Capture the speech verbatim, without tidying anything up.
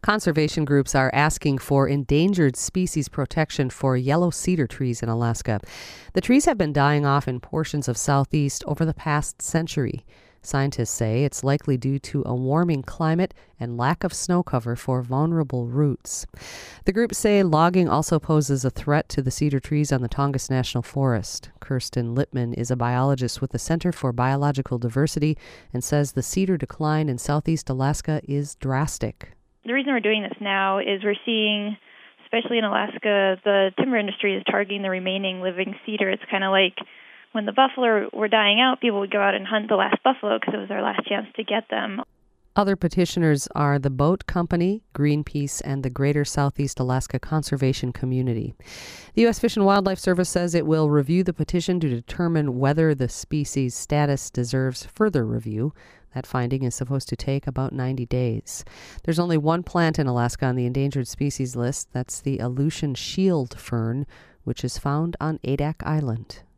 Conservation groups are asking for endangered species protection for yellow cedar trees in Alaska. The trees have been dying off in portions of southeast over the past century. Scientists say it's likely due to a warming climate and lack of snow cover for vulnerable roots. The groups say logging also poses a threat to the cedar trees on the Tongass National Forest. Kirsten Littman is a biologist with the Center for Biological Diversity and says the cedar decline in southeast Alaska is drastic. The reason we're doing this now is we're seeing, especially in Alaska, the timber industry is targeting the remaining living cedar. It's kind of like when the buffalo were dying out, people would go out and hunt the last buffalo because it was their last chance to get them. Other petitioners are the Boat Company, Greenpeace, and the Greater Southeast Alaska Conservation Community. The U S Fish and Wildlife Service says it will review the petition to determine whether the species status deserves further review. That finding is supposed to take about ninety days. There's only one plant in Alaska on the endangered species list. That's the Aleutian shield fern, which is found on Adak Island.